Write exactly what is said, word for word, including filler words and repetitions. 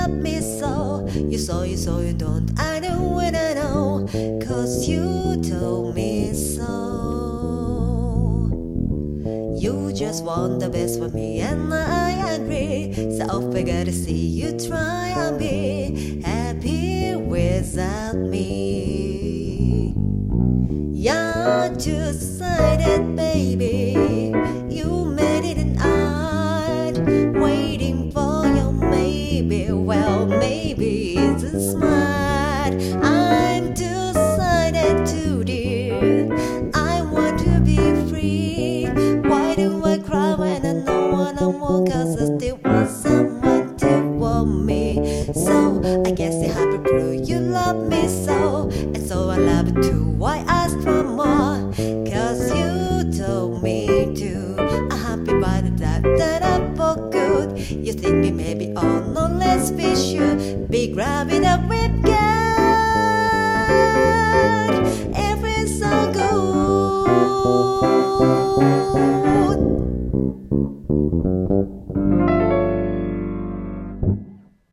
love me so. You saw, you saw, you don't. I know when I know, cause you told me so. You just want the best for me, and I agree. So I gotta see you try and be happy without me. Yeah, just decided, baby. You made it, and I'm waiting for your maybe. Well, maybe it's smart. I'm decided to, dear. I want to be free. Why do I cry when I know what I want? Cause I still want someone to want me. So I guess you have to prove you love me so. And so I love it too. Why ask for more? Cause you told me to. I'm happy by the that that I for good. You think me maybe oh no, let's be sure. Be grabbing up with God. Everything's so good.